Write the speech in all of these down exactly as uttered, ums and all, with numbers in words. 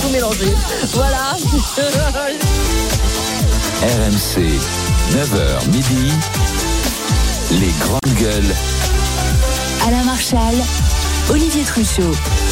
tout mélangé. Voilà. R M C, neuf heures midi, les grandes gueules. Alain Marchal, Olivier Truchot.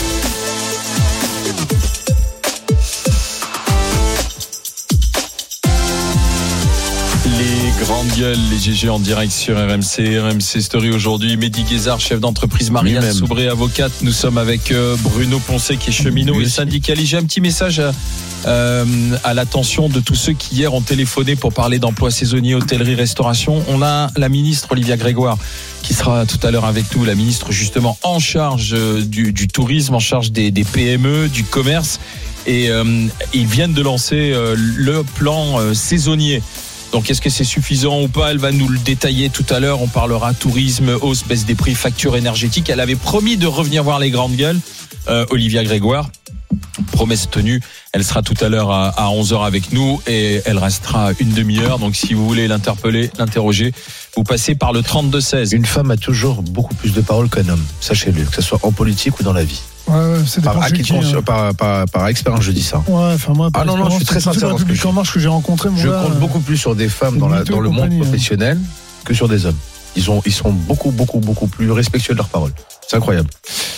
Les grandes gueules, les G G en direct sur R M C, R M C Story aujourd'hui. Mehdi Guézard, chef d'entreprise, Marianne Soubré, avocate. Nous sommes avec Bruno Poncet qui est cheminot et syndicaliste. J'ai un petit message à, euh, à l'attention de tous ceux qui hier ont téléphoné pour parler d'emploi saisonnier, hôtellerie, restauration. On a la ministre Olivia Grégoire qui sera tout à l'heure avec nous, la ministre justement en charge du, du tourisme, en charge des, des P M E, du commerce. Et euh, ils viennent de lancer euh, le plan euh, saisonnier. Donc est-ce que c'est suffisant ou pas? Elle va nous le détailler tout à l'heure. On parlera tourisme, hausse, baisse des prix, facture énergétique. Elle avait promis de revenir voir les grandes gueules, euh, Olivia Grégoire. Promesse tenue, elle sera tout à l'heure à, à onze heures avec nous et elle restera une demi-heure. Donc si vous voulez l'interpeller, l'interroger, vous passez par le trente-deux seize. Une femme a toujours beaucoup plus de paroles qu'un homme, sachez-le, que ce soit en politique ou dans la vie. Ouais, ouais, c'est par, acquis qui, consci- hein. par, par, par expérience, je dis ça. Ouais, enfin moi, ah non, non, je suis très sincère dans ce que je dis. En marche que j'ai rencontré, je gars, compte beaucoup plus sur des femmes dans, la, dans le monde professionnel hein. que sur des hommes. Ils, ont, ils sont beaucoup, beaucoup, beaucoup plus respectueux de leurs paroles. C'est incroyable.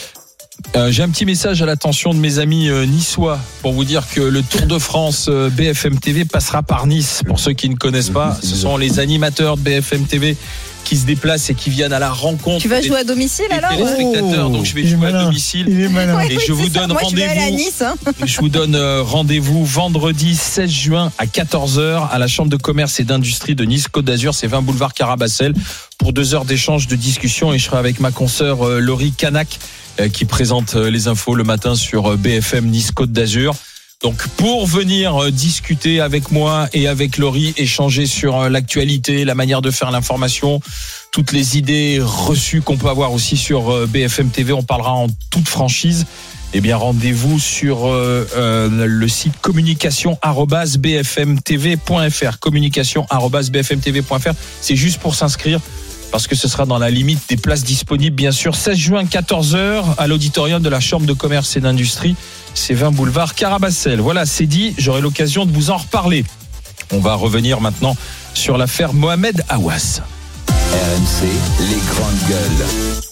Euh, j'ai un petit message à l'attention de mes amis euh, niçois pour vous dire que le Tour de France euh, B F M T V passera par Nice. Pour ceux qui ne connaissent pas, ce sont les animateurs de B F M T V qui se déplacent et qui viennent à la rencontre. Tu vas jouer à domicile des, alors des téléspectateurs. Donc je vais jouer à domicile. Il est malin. Et je vous donne Moi, rendez-vous. Je vais aller à Nice, hein. Je vous donne euh, rendez-vous vendredi seize juin à quatorze heures à la Chambre de commerce et d'industrie de Nice Côte d'Azur. C'est vingt boulevard Carabassel pour deux heures d'échange, de discussion. Et je serai avec ma consoeur euh, Laurie Canac euh, qui présente euh, les infos le matin sur euh, B F M Nice Côte d'Azur. Donc pour venir euh, discuter avec moi et avec Laurie, échanger sur euh, l'actualité, la manière de faire l'information, toutes les idées reçues qu'on peut avoir aussi sur euh, B F M T V, on parlera en toute franchise. Eh bien rendez-vous sur euh, euh, le site communication arobase b f m t v point f r. communication arobase b f m t v point f r. C'est juste pour s'inscrire parce que ce sera dans la limite des places disponibles, bien sûr. seize juin, quatorze heures, à l'auditorium de la Chambre de commerce et d'industrie. C'est vingt boulevard Carabassel. Voilà, c'est dit, j'aurai l'occasion de vous en reparler. On va revenir maintenant sur l'affaire Mohamed Aouas. R M C, les grandes gueules.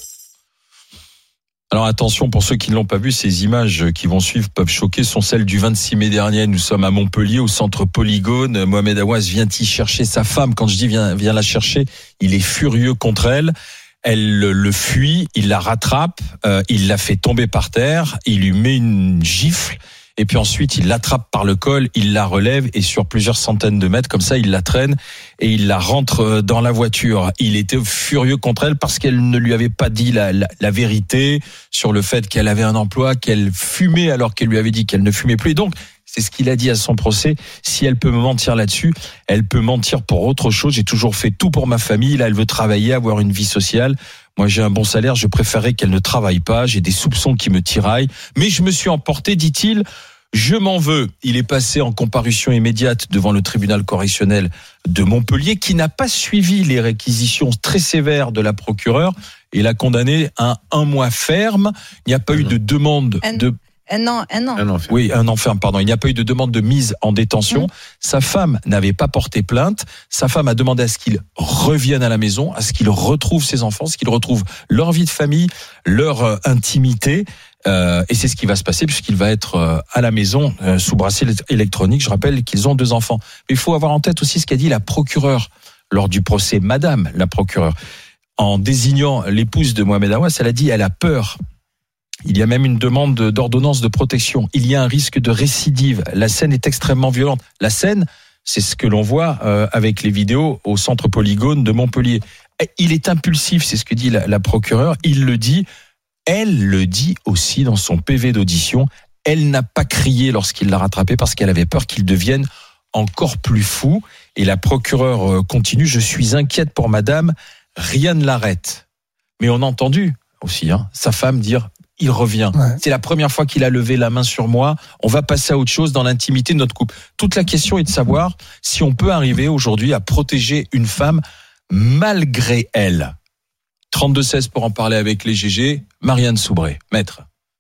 Alors attention, pour ceux qui ne l'ont pas vu, ces images qui vont suivre peuvent choquer, sont celles du vingt-six mai dernier. Nous sommes à Montpellier, au centre Polygone. Mohamed Aouas vient y chercher sa femme. Quand je dis vient, vient la chercher, il est furieux contre elle. Elle le fuit, il la rattrape, euh, il la fait tomber par terre, il lui met une gifle. Et puis ensuite, il l'attrape par le col, il la relève et sur plusieurs centaines de mètres, comme ça, il la traîne et il la rentre dans la voiture. Il était furieux contre elle parce qu'elle ne lui avait pas dit la, la, la vérité sur le fait qu'elle avait un emploi, qu'elle fumait alors qu'elle lui avait dit qu'elle ne fumait plus. Et donc, c'est ce qu'il a dit à son procès. Si elle peut me mentir là-dessus, elle peut mentir pour autre chose. J'ai toujours fait tout pour ma famille. Là, elle veut travailler, avoir une vie sociale. Moi, j'ai un bon salaire. Je préférerais qu'elle ne travaille pas. J'ai des soupçons qui me tiraillent. Mais je me suis emporté, dit-il. Je m'en veux. Il est passé en comparution immédiate devant le tribunal correctionnel de Montpellier, qui n'a pas suivi les réquisitions très sévères de la procureure et l'a condamné à un mois ferme. Il n'y a pas eu de demande de... Un an, un an. Un an. Oui, un an ferme, pardon. Il n'y a pas eu de demande de mise en détention. Mmh. Sa femme n'avait pas porté plainte. Sa femme a demandé à ce qu'il revienne à la maison, à ce qu'il retrouve ses enfants, à ce qu'il retrouve leur vie de famille, leur euh, intimité. Euh, et c'est ce qui va se passer puisqu'il va être euh, à la maison euh, sous bracelet électronique. Je rappelle qu'ils ont deux enfants. Mais il faut avoir en tête aussi ce qu'a dit la procureure lors du procès. Madame la procureure, en désignant l'épouse de Mohamed Aouas, elle a dit elle a peur. Il y a même une demande d'ordonnance de protection. Il y a un risque de récidive. La scène est extrêmement violente. La scène, c'est ce que l'on voit euh, avec les vidéos au centre Polygone de Montpellier. Il est impulsif, c'est ce que dit la, la procureure. Il le dit. Elle le dit aussi dans son P V d'audition. Elle n'a pas crié lorsqu'il l'a rattrapé parce qu'elle avait peur qu'il devienne encore plus fou. Et la procureure continue. Je suis inquiète pour madame. Rien ne l'arrête. Mais on a entendu aussi hein, sa femme dire il revient. Ouais. C'est la première fois qu'il a levé la main sur moi. On va passer à autre chose dans l'intimité de notre couple. Toute la question est de savoir si on peut arriver aujourd'hui à protéger une femme malgré elle. trente-deux seize pour en parler avec les G G. Marianne Soubré, maître.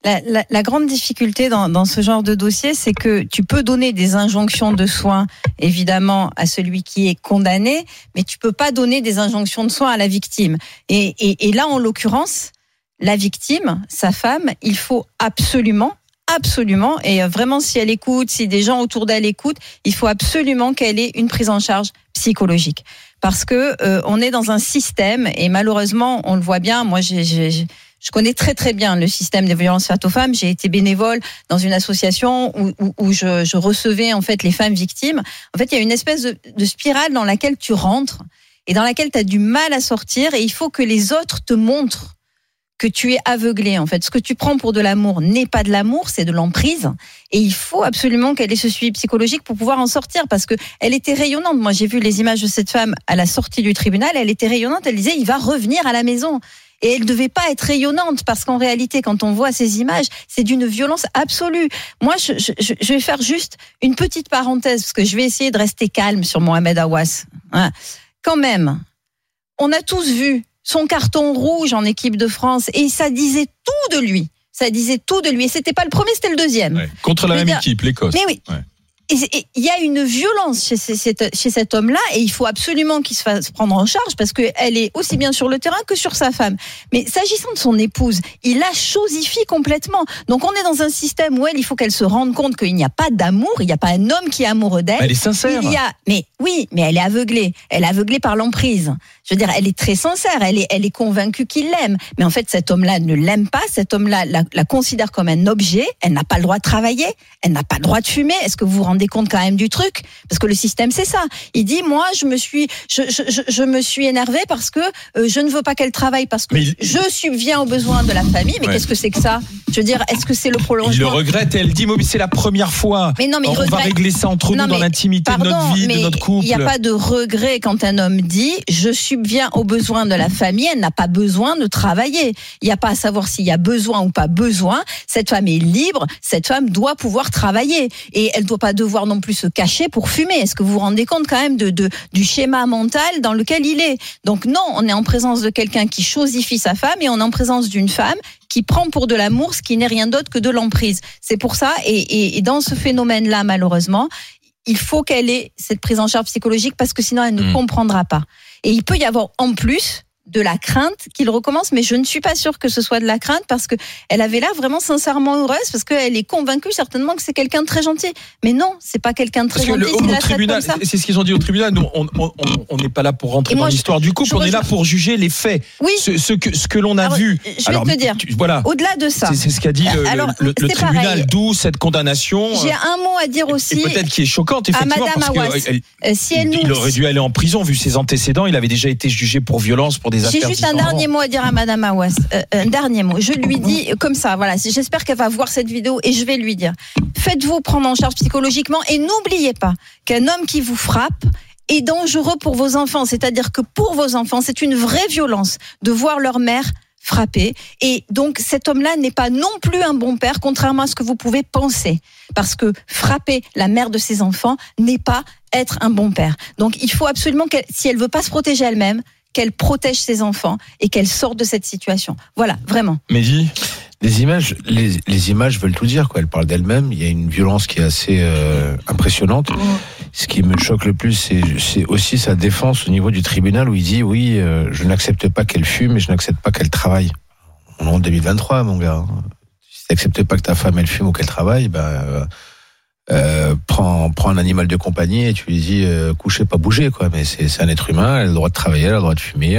La, la, la grande difficulté dans, dans ce genre de dossier, c'est que tu peux donner des injonctions de soins, évidemment, à celui qui est condamné, mais tu peux pas donner des injonctions de soins à la victime. Et, et, et là, en l'occurrence, la victime, sa femme, il faut absolument, absolument, et vraiment, si elle écoute, si des gens autour d'elle écoutent, il faut absolument qu'elle ait une prise en charge psychologique. Parce que euh, on est dans un système, et malheureusement, on le voit bien, moi, j'ai... j'ai Je connais très très bien le système des violences faites aux femmes. J'ai été bénévole dans une association où, où, où je, je recevais en fait les femmes victimes. En fait, il y a une espèce de, de spirale dans laquelle tu rentres et dans laquelle tu as du mal à sortir. Et il faut que les autres te montrent que tu es aveuglé. En fait, ce que tu prends pour de l'amour n'est pas de l'amour, c'est de l'emprise. Et il faut absolument qu'elle ait ce suivi psychologique pour pouvoir en sortir, parce que elle était rayonnante. Moi, j'ai vu les images de cette femme à la sortie du tribunal. Elle était rayonnante. Elle disait, il va revenir à la maison. Et elle ne devait pas être rayonnante, parce qu'en réalité, quand on voit ces images, c'est d'une violence absolue. Moi, je, je, je vais faire juste une petite parenthèse, parce que je vais essayer de rester calme sur Mohamed Aouas. Hein. Quand même, on a tous vu son carton rouge en équipe de France, et ça disait tout de lui. Ça disait tout de lui. Et c'était pas le premier, c'était le deuxième. Ouais, contre la même dire, équipe, l'Écosse. Mais oui. Ouais. Et il y a une violence chez, cet, chez cet homme-là, et il faut absolument qu'il se fasse prendre en charge, parce qu'elle est aussi bien sur le terrain que sur sa femme. Mais s'agissant de son épouse, il la chosifie complètement. Donc on est dans un système où elle, il faut qu'elle se rende compte qu'il n'y a pas d'amour, il n'y a pas un homme qui est amoureux d'elle. Elle est sincère. Il y a, mais oui, mais elle est aveuglée. Elle est aveuglée par l'emprise. Je veux dire, elle est très sincère. Elle est, elle est convaincue qu'il l'aime. Mais en fait, cet homme-là ne l'aime pas. Cet homme-là la, la considère comme un objet. Elle n'a pas le droit de travailler. Elle n'a pas le droit de fumer. Est-ce que vous vous rendez compte quand même du truc? Parce que le système, c'est ça. Il dit, moi, je me suis, je, je, je, je me suis énervé parce que euh, je ne veux pas qu'elle travaille, parce que il... je subviens aux besoins de la famille. Mais ouais. Qu'est-ce que c'est que ça? Je veux dire, est-ce que c'est le prolongement? Il le regrette et elle dit, mais c'est la première fois. Mais non, mais on regrette... va régler ça entre non, nous dans l'intimité pardon, de notre vie, de notre couple. Il n'y a pas de regret quand un homme dit, je subviens aux besoins de la famille. Elle n'a pas besoin de travailler. Il n'y a pas à savoir s'il y a besoin ou pas besoin. Cette femme est libre. Cette femme doit pouvoir travailler, et elle ne doit pas devoir non plus se cacher pour fumer. Est-ce que vous vous rendez compte quand même de, de, du schéma mental dans lequel il est? Donc non, on est en présence de quelqu'un qui chosifie sa femme, et on est en présence d'une femme qui prend pour de l'amour ce qui n'est rien d'autre que de l'emprise. C'est pour ça, et, et, et dans ce phénomène-là, malheureusement, il faut qu'elle ait cette prise en charge psychologique, parce que sinon elle ne mmh. comprendra pas. Et il peut y avoir en plus de la crainte qu'il recommence, mais je ne suis pas sûre que ce soit de la crainte, parce que elle avait l'air vraiment sincèrement heureuse, parce qu'elle est convaincue certainement que c'est quelqu'un de très gentil. Mais non, c'est pas quelqu'un de très parce gentil. Que le, au tribunal, c'est ce qu'ils ont dit au tribunal. Nous, on on on n'est pas là pour rentrer moi, dans l'histoire du couple. On est là pour juger les faits. Oui. Ce, ce que ce que l'on a alors, vu. Je vais Alors, te dire. Tu, voilà. Au-delà de ça, c'est ce qu'a dit le, alors, le, le tribunal. D'où cette condamnation. J'ai un mot à dire aussi. Et peut-être qui est choquante, effectivement, parce que elle, si elle nous... il aurait dû aller en prison vu ses antécédents. Il avait déjà été jugé pour violence pour des affaires. Un dernier mot à dire à Madame Aouas. Euh, un dernier mot. Je lui dis comme ça. Voilà. J'espère qu'elle va voir cette vidéo, et je vais lui dire. Faites-vous prendre en charge psychologiquement, et n'oubliez pas qu'un homme qui vous frappe est dangereux pour vos enfants. C'est-à-dire que pour vos enfants, c'est une vraie violence de voir leur mère frappée. Et donc, cet homme-là n'est pas non plus un bon père, contrairement à ce que vous pouvez penser. Parce que frapper la mère de ses enfants n'est pas être un bon père. Donc, il faut absolument qu'elle, si elle veut pas se protéger elle-même, qu'elle protège ses enfants et qu'elle sorte de cette situation. Voilà, vraiment. Mehdi, les images, les, les images veulent tout dire, quoi. Elle parle d'elle-même. Il y a une violence qui est assez euh, impressionnante. Mmh. Ce qui me choque le plus, c'est, c'est aussi sa défense au niveau du tribunal, où il dit oui, euh, je n'accepte pas qu'elle fume et je n'accepte pas qu'elle travaille. On est en deux mille vingt-trois, mon gars. Si tu n'acceptes pas que ta femme elle fume ou qu'elle travaille, bah euh, Euh, prends, prends un animal de compagnie et tu lui dis euh, coucher, pas bouger, quoi. Mais c'est, c'est un être humain, elle a le droit de travailler, elle a le droit de fumer.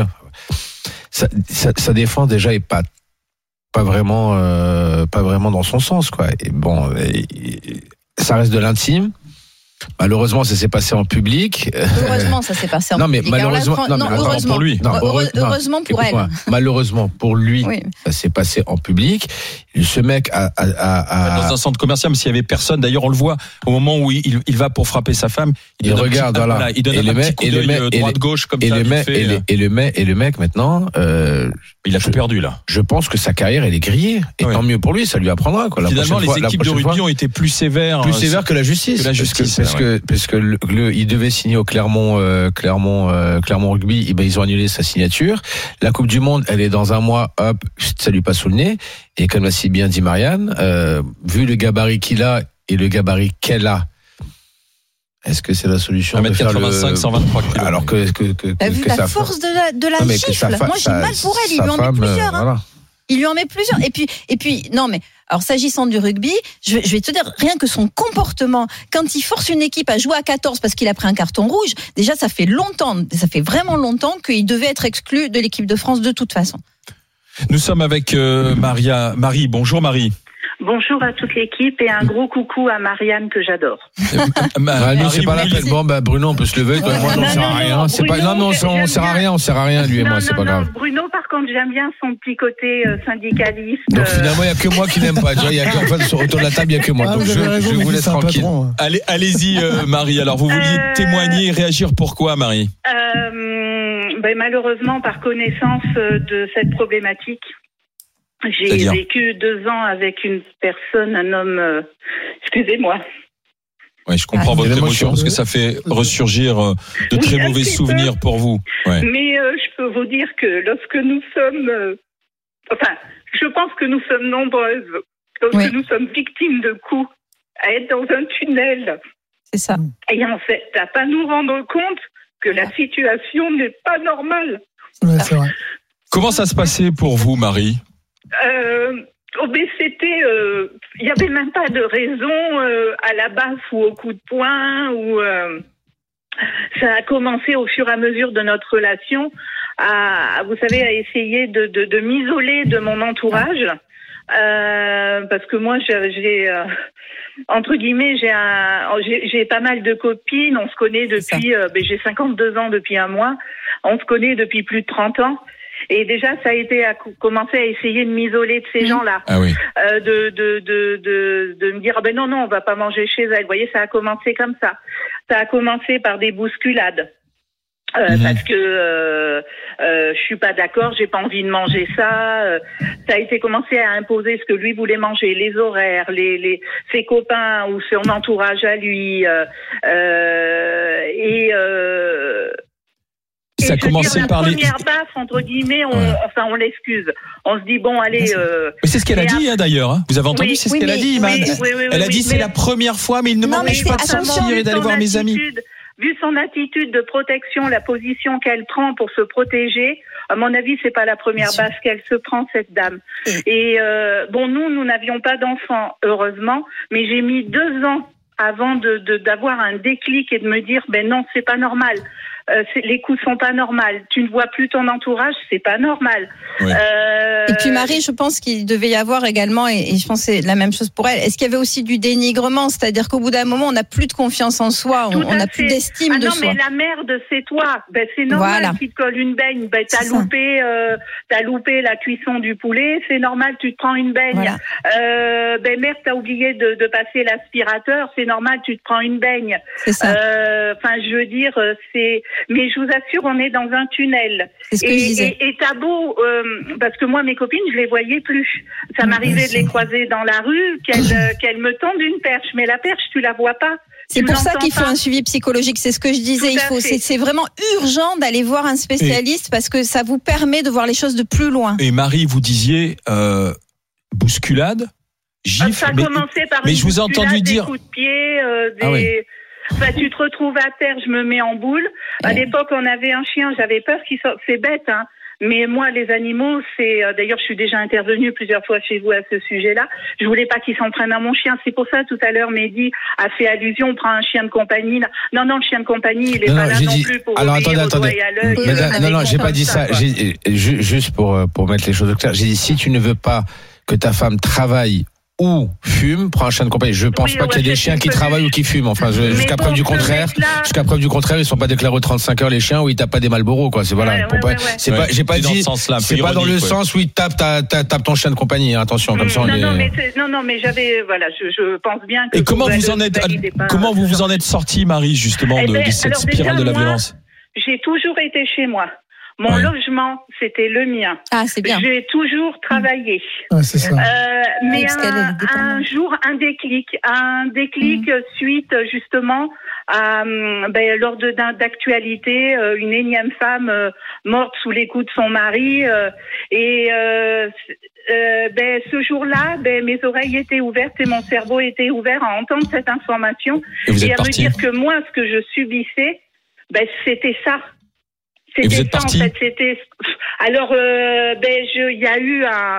Sa, sa, sa défense déjà est pas pas vraiment euh, pas vraiment dans son sens, quoi. Et bon, et, et, ça reste de l'intime. Malheureusement, ça s'est passé en public. Heureusement, ça s'est passé en non, mais public. malheureusement, là, non, mais non, heureusement pour lui. Non, heureux, heureusement pour elle. Malheureusement pour lui, oui. Ça s'est passé en public. Ce mec a, a, a, a dans un centre commercial, mais s'il y avait personne. D'ailleurs, on le voit au moment où il, il va pour frapper sa femme. Il, il regarde, petit, voilà. voilà. Il donne et un petit coup d'œil droite gauche comme et ça. Le mec, fait, et, le, et le mec, et le mec maintenant, euh, il a tout perdu là. Je pense que sa carrière elle est grillée. Et oui. Tant mieux pour lui, ça lui apprendra, quoi. La Finalement, les fois, équipes de rugby fois, ont été plus sévères, plus sévères que la justice. Que la justice. Parce que, parce que parce que le, le, il devait signer au Clermont euh, Clermont euh, Clermont Rugby, et ben ils ont annulé sa signature. La Coupe du Monde, elle est dans un mois, hop, ça lui passe sous le nez. Et comme l'a si bien dit Marianne, euh, vu le gabarit qu'il a et le gabarit qu'elle a, est-ce que c'est la solution un mètre quatre-vingt-cinq, le... cent vingt-trois kilos. Alors que que que, T'as que, vu que la sa force de la de la non, mais gifle. sa fa- Moi j'ai sa- mal pour elle. Il lui en femme, met plusieurs. euh, Hein. voilà. Il lui en met plusieurs. Et puis, et puis, non, mais, alors, s'agissant du rugby, je vais, je vais te dire, rien que son comportement, quand il force une équipe à jouer à quatorze parce qu'il a pris un carton rouge, déjà, ça fait longtemps, ça fait vraiment longtemps qu'il devait être exclu de l'équipe de France de toute façon. Nous sommes avec euh, Maria. Marie, bonjour Marie. Bonjour à toute l'équipe et un gros coucou à Marianne que j'adore. Ah, non, c'est pas la peine. Bon, bah, Bruno, on peut se lever. Toi, moi, on Non, sert à non, rien. non, C'est pas, Bruno, non, mais on, on j'aime sert à bien. rien, on sert à rien, lui et non, moi, c'est non, pas grave. non, Bruno, par contre, j'aime bien son petit côté euh, syndicaliste. Donc, euh, finalement, il n'y a que moi qui n'aime pas. Tu vois, il y a que, en fait, sur- autour de la table, il n'y a que moi. Ah, Donc, vous je, avez raison, je mais vous laisse c'est un tranquille. patron. Allez, allez-y euh, Marie. Alors vous vouliez Euh, témoigner et réagir pourquoi Marie? euh, ben, malheureusement, par connaissance euh, de cette problématique, j'ai C'est-à-dire vécu deux ans avec une personne, un homme. euh, excusez-moi. Oui, je comprends Ah, votre c'est émotion l'émotion. parce que ça fait ressurgir euh, de Oui, très un mauvais petit souvenirs peu. pour vous. Ouais. Mais euh, je peux vous dire que lorsque nous sommes, euh, enfin, je pense que nous sommes nombreuses, lorsque Oui. nous sommes victimes de coups, à être dans un tunnel C'est ça. et en fait, à pas nous rendre compte que la situation n'est pas normale. Ouais, c'est vrai. Comment ça se passait pour vous, Marie? Euh, oh, mais c'était, euh, il n'y avait même pas de raison euh, à la baffe ou au coup de poing ou. Euh, ça a commencé au fur et à mesure de notre relation à, à, vous savez, à essayer de, de, de m'isoler de mon entourage. Euh, parce que moi, j'ai, j'ai euh, entre guillemets, j'ai, un, j'ai, j'ai pas mal de copines. On se connaît depuis, euh, ben, j'ai cinquante-deux ans depuis un mois. On se connaît depuis plus de trente ans. Et déjà, ça a été à commencer à essayer de m'isoler de ces Mmh. gens-là, Ah oui. euh, de, de, de, de, de me dire, ah ben non, non, on va pas manger chez elle. Vous voyez, ça a commencé comme ça. Ça a commencé par des bousculades. Euh, Mhm. Parce que euh, euh, je suis pas d'accord, j'ai pas envie de manger ça. Euh, ça a été commencé à imposer ce que lui voulait manger, les horaires, les, les ses copains ou son entourage à lui. Euh, euh, et euh, Ça a et je veux commencé dire, par la les. première baffe, entre guillemets, on, Ouais. enfin on l'excuse. On se dit bon, allez. Euh, Mais c'est ce qu'elle a Et dit hein, d'ailleurs. Hein. Vous avez entendu, Oui, c'est ce oui, qu'elle a mais- dit, oui, Imad. oui, oui, Elle a oui, dit mais- c'est la première fois, mais il ne Non, mais m'empêche c'est pas de attention, sortir et vu d'aller son voir mes amis. attitude- Vu son attitude de protection, la position qu'elle prend pour se protéger, à mon avis, c'est pas la première Bien sûr. baffe qu'elle se prend, cette dame. Et euh, bon, nous, nous n'avions pas d'enfants, heureusement, mais j'ai mis deux ans avant de, de d'avoir un déclic et de me dire, ben non, c'est pas normal. Euh, c'est, les coups sont pas normaux. Tu ne vois plus ton entourage, c'est pas normal. Ouais. Euh, Et puis Marie, je pense qu'il devait y avoir également, et, et je pense que c'est la même chose pour elle, est-ce qu'il y avait aussi du dénigrement? C'est-à-dire qu'au bout d'un moment, on n'a plus de confiance en soi, Tout on n'a à plus fait. d'estime ah de non, soi. mais la merde, c'est toi. Ben, c'est normal Voilà. qu'il te colle une baigne. Ben, t'as C'est ça. loupé, euh, t'as loupé la cuisson du poulet. C'est normal, tu te prends une baigne. Voilà. Euh, ben, merde, t'as oublié de, de passer l'aspirateur. C'est normal, tu te prends une baigne. C'est ça, Enfin, je veux dire, euh, c'est. Mais je vous assure, on est dans un tunnel. c'est ce que et, je disais. et, et t'as beau, euh, parce que moi, mes copines, je les voyais plus. Ça m'arrivait de les croiser dans la rue, qu'elles euh, qu'elles me tendent une perche. Mais la perche, tu la vois pas. C'est Tu pour ça l'entends qu'il faut pas. un suivi psychologique. C'est ce que je disais. Tout Il à faut, fait. c'est, c'est vraiment urgent d'aller voir un spécialiste parce que ça vous permet de voir les choses de plus loin. Et Marie, vous disiez euh, bousculade, gifle. Ça a mais- commencé par mais une je vous ai bousculade, entendu des dire- coups de pied, euh, des... Ah oui. Enfin, tu te retrouves à terre, je me mets en boule. À Ouais. l'époque, on avait un chien, j'avais peur qu'il sorte. C'est bête, hein. Mais moi, les animaux, c'est. euh, D'ailleurs, je suis déjà intervenue plusieurs fois chez vous à ce sujet-là. Je voulais pas qu'ils s'en prennent à mon chien. C'est pour ça, tout à l'heure, Mehdi a fait allusion. On prend un chien de compagnie. Là. Non, non, le chien de compagnie, il est Non, pas non, là j'ai non dit- plus pour alors, obéir attendez, au doigt attendez. et à l'œil. Oui, Madame, euh, non, non, avec j'ai mon pas dit comme ça. quoi. J'ai, ju- juste pour, euh, pour mettre les choses au clair, j'ai dit si tu ne veux pas que ta femme travaille ou fume, prends un chien de compagnie. Je pense Oui, pas ouais, qu'il y ait des c'est chiens une qui peluche. travaillent ou qui fument. Enfin, je- Mais jusqu'à bon, preuve du ce contraire, mec-là- jusqu'à preuve du contraire, ils sont pas déclarés aux trente-cinq heures les chiens où ils tapent pas des Marlboro, quoi. C'est voilà. Ouais, pour ouais, pas- ouais, ouais. C'est Ouais, pas, j'ai pas c'est dans dit, ce sens-là, un peu c'est pas dans le ironique, ouais. sens où ils tapent, ta- ta- tapent ton chien de compagnie. hein, Attention, comme ça on non, est. non, mais c'est- non, non, mais j'avais, voilà, je, je pense bien que. Et comment vous en ne êtes, validez pas comment vous ce vous genre. en êtes sorti, Marie, justement, Eh de, ben, de cette alors spirale déjà, de la moi, violence? J'ai toujours été chez moi. Mon Ouais. logement, c'était le mien. Ah, c'est bien. J'ai toujours travaillé. Ouais, c'est ça. Euh, mais parce qu'elle, elle est un, dépendante. un jour, un déclic, un déclic Mhm. suite justement à, hum, ben, lors de, d'un, d'actualité, euh, une énième femme euh, morte sous les coups de son mari. euh, et euh, euh, ben, ce jour-là, ben, mes oreilles étaient ouvertes et mon cerveau était ouvert à entendre cette information Et vous et êtes à me parti. dire que moi, ce que je subissais, ben, c'était ça. Et vous C'était êtes ça, parti en fait. C'était. Alors, euh, ben, je, il y a eu un,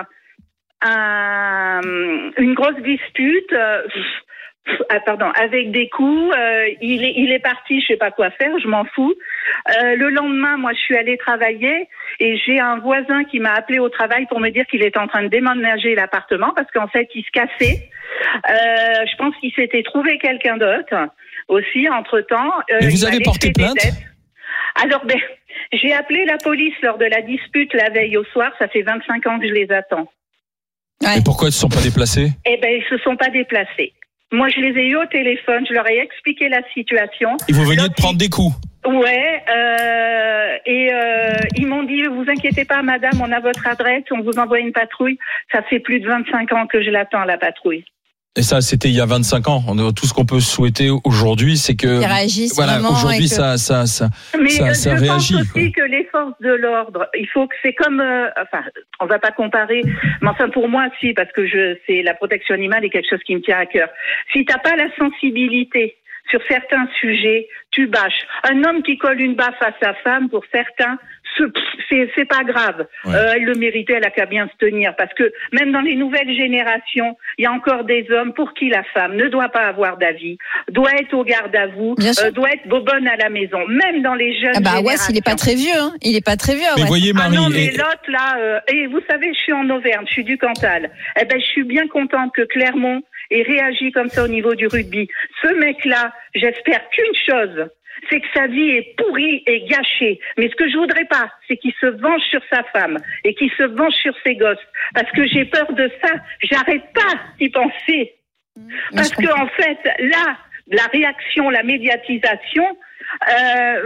un, une grosse dispute. Euh, ah, pardon, avec des coups. Euh, il est, il est parti. Je sais pas quoi faire. Je m'en fous. Euh, le lendemain, moi, je suis allée travailler et j'ai un voisin qui m'a appelé au travail pour me dire qu'il était en train de déménager l'appartement parce qu'en fait, il se cassait. Euh, je pense qu'il s'était trouvé quelqu'un d'autre aussi entre temps. Euh, Et vous il m'a avez laissé porté des plainte? dettes. Alors, ben, j'ai appelé la police lors de la dispute la veille au soir. Ça fait vingt-cinq ans que je les attends. Ouais. Et pourquoi ils ne se sont pas déplacés? Eh ben, ils se sont pas déplacés. Moi, je les ai eus au téléphone. Je leur ai expliqué la situation. Et vous veniez de L'autre, prendre des coups. Ouais. Euh, et euh, ils m'ont dit, vous inquiétez pas, madame, on a votre adresse, on vous envoie une patrouille. Ça fait plus de vingt-cinq ans que je l'attends, la patrouille. Et ça, c'était il y a vingt-cinq ans. On a- Tout ce qu'on peut souhaiter aujourd'hui, c'est que Ils réagissent voilà, vraiment. aujourd'hui, et que- ça, ça, ça, Mais ça, euh, ça je réagit. pense aussi quoi. que les forces de l'ordre, il faut que c'est comme, euh, enfin, on va pas comparer, mais enfin pour moi si, parce que je, c'est la protection animale est quelque chose qui me tient à cœur. Si t'as pas la sensibilité sur certains sujets, tu bâches. Un homme qui colle une baffe à sa femme, pour certains, ce- c'est, c'est pas grave. Ouais. Euh, elle le méritait, elle a qu'à bien se tenir. Parce que même dans les nouvelles générations, il y a encore des hommes pour qui la femme ne doit pas avoir d'avis, doit être au garde à vous, Bien sûr. euh, doit être bobonne à la maison. Même dans les jeunes Ah bah générations. ouais, il est pas très vieux, hein. Il est pas très vieux. Mais ouais. voyez, Ah Marie, non, mais et- l'autre, là, euh, et vous savez, je suis en Auvergne, je suis du Cantal. Eh ben, je suis bien contente que Clermont ait réagi comme ça au niveau du rugby. Ce mec-là, j'espère qu'une chose, c'est que sa vie est pourrie et gâchée. Mais ce que je voudrais pas, c'est qu'il se venge sur sa femme et qu'il se venge sur ses gosses. Parce que j'ai peur de ça. J'arrête pas d'y penser. Mais Parce je que, comprends. en fait, là, la réaction, la médiatisation, euh,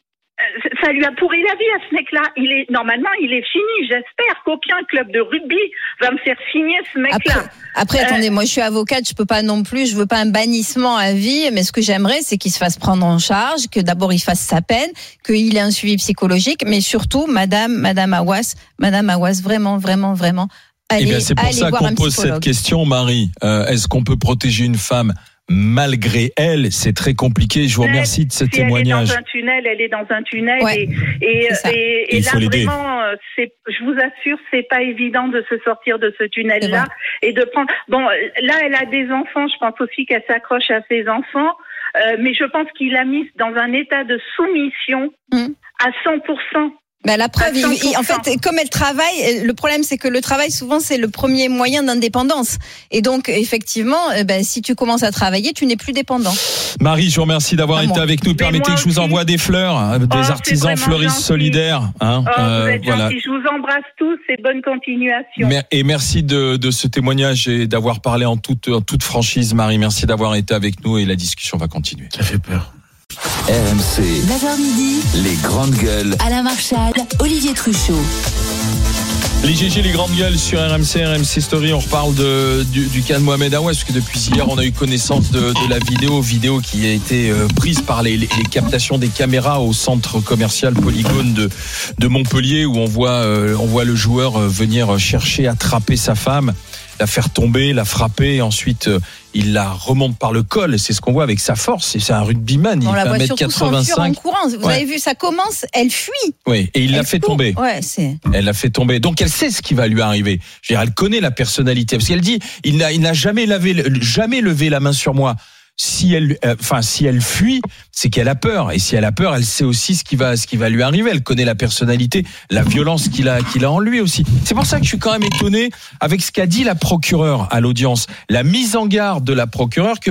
ça lui a pourri la vie à ce mec-là. Il est, normalement, il est fini. J'espère qu'aucun club de rugby va me faire signer ce Après, mec-là. après Euh, attendez, moi je suis avocate, je peux pas non plus, je veux pas un bannissement à vie, mais ce que j'aimerais, c'est qu'il se fasse prendre en charge, que d'abord il fasse sa peine, qu'il ait un suivi psychologique, mais surtout, Madame, Madame Hawass, Madame Hawass, vraiment, vraiment, vraiment, allez, Eh bien, c'est pour allez ça voir qu'on un pose cette psychologue. question, Marie. Euh, est-ce qu'on peut protéger une femme malgré elle? C'est très compliqué. Je vous remercie de ce Si témoignage. elle est dans un tunnel, elle est dans un tunnel. Ouais, et et, c'est ça. et, et Il là, faut l'aider. vraiment, euh, c'est, je vous assure, c'est pas évident de se sortir de ce C'est tunnel-là vrai. et de prendre. Bon, là, elle a des enfants. Je pense aussi qu'elle s'accroche à ses enfants. Euh, mais je pense qu'il l'a mise dans un état de soumission Hum. à cent pour cent. Ben, la preuve, À il- cent il- pour en cent. fait, comme elle travaille, le problème c'est que le travail souvent c'est le premier moyen d'indépendance. Et donc effectivement, eh ben, si tu commences à travailler, tu n'es plus dépendant. Marie, je vous remercie d'avoir Ah, été moi. avec nous. Mais Permettez moi que je vous aussi. envoie des fleurs, hein, des Oh, c'est artisans vraiment fleuristes gentil. solidaires. Hein, Oh, euh, vous êtes voilà. gentils. Je vous embrasse tous et bonne continuation. Mer- Et merci de, de ce témoignage et d'avoir parlé en toute, en toute franchise, Marie. Merci d'avoir été avec nous et la discussion va continuer. Ça fait peur. R M C, neuf heures midi, les grandes gueules. Alain Marchal, Olivier Truchot. Les G G, les grandes gueules sur R M C, R M C Story. On reparle de, du, du cas de Mohamed Hawass, parce que depuis hier, on a eu connaissance de, de la vidéo, vidéo qui a été euh, prise par les, les, les captations des caméras au centre commercial Polygone de, de Montpellier, où on voit, euh, on voit le joueur euh, venir chercher, attraper sa femme, la faire tomber, la frapper, et ensuite euh, il la remonte par le col. C'est ce qu'on voit avec sa force. Et c'est un rugbyman, il On la fait voit un mètre surtout s'enfuir en quatre-vingt-cinq. courant. Vous Ouais. avez vu, ça commence, elle fuit. Oui, et il l'a Elle fait court. tomber. Ouais, c'est. Elle l'a fait tomber. Donc elle sait ce qui va lui arriver. Je veux dire, elle connaît la personnalité. Parce qu'elle dit, il n'a, il n'a jamais levé, jamais levé la main sur moi. Si elle, euh, enfin, si elle fuit, c'est qu'elle a peur. Et si elle a peur, elle sait aussi ce qui va, ce qui va lui arriver. Elle connaît la personnalité, la violence qu'il a, qu'il a en lui aussi. C'est pour ça que je suis quand même étonné avec ce qu'a dit la procureure à l'audience. La mise en garde de la procureure que même